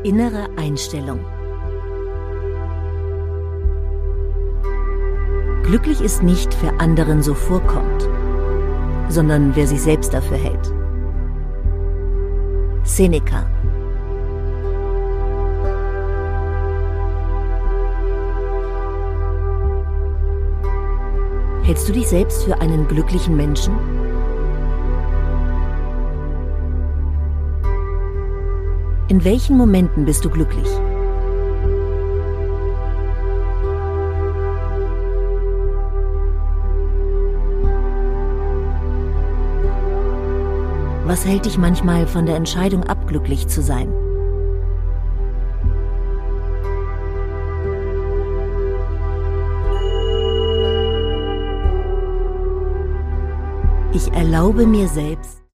Innere Einstellung. Glücklich ist nicht, wer anderen so vorkommt, sondern wer sich selbst dafür hält. Seneca. Hältst du dich selbst für einen glücklichen Menschen? In welchen Momenten bist du glücklich? Was hält dich manchmal von der Entscheidung ab, glücklich zu sein? Ich erlaube mir selbst,